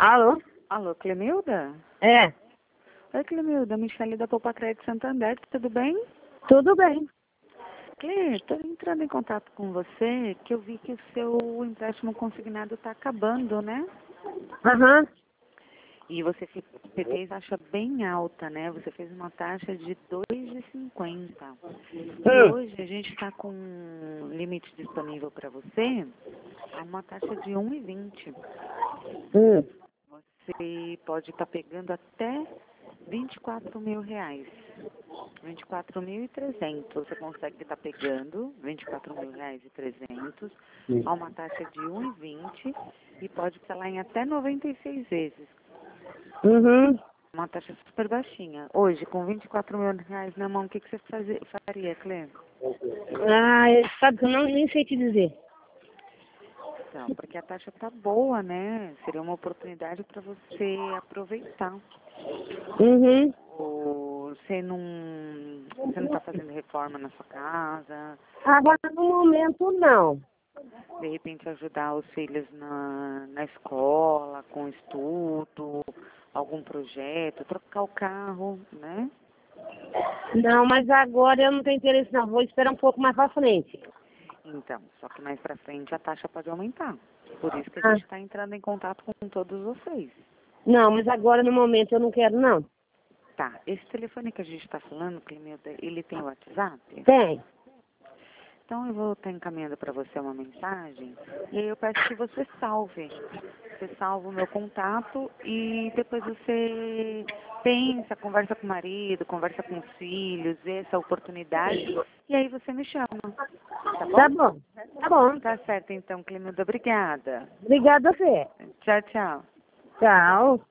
Alô? Alô, Clemilda? É, Oi, Clemilda, Michele da Poupa Crédito Santander, tudo bem? tudo bem. Cle, estou entrando em contato com você, que eu vi que o seu empréstimo consignado está acabando, né? Aham. E você fez taxa bem alta, né? Você fez uma taxa de 2,50. E hoje a gente está com um limite disponível para você a uma taxa de 1,20. Hum. Você pode estar pegando até R$ 24.000. 24.300. Você consegue estar pegando R$ 24.300 a uma taxa de 1,20 e pode parcelar em até 96 vezes. Uhum. Uma taxa super baixinha. Hoje, com R$ 24.000 na mão, o que você faria, Clê? Sabe que eu nem sei te dizer. Não, porque a taxa tá boa, né? Seria uma oportunidade para você aproveitar. Uhum. Você não está fazendo reforma na sua casa? Agora, no momento, não. De repente ajudar os filhos na escola, com estudo, algum projeto, trocar o carro, né? Não, mas agora eu não tenho interesse, não. Vou esperar um pouco mais pra frente. Então, só que mais pra frente a taxa pode aumentar. Por isso que a Ah, gente está entrando em contato com todos vocês. não, mas agora, no momento, eu não quero, não. Tá, esse telefone que a gente está falando, Clemilda, ele tem WhatsApp? Tem. Então eu vou estar encaminhando para você uma mensagem e aí eu peço que você salve. Você salva o meu contato e depois você pensa, conversa com o marido, conversa com os filhos, vê essa oportunidade e aí você me chama. Tá bom? Tá bom. Tá bom. Tá certo então, Clemilda. Obrigada. Obrigada a você. Tchau, tchau. Tchau.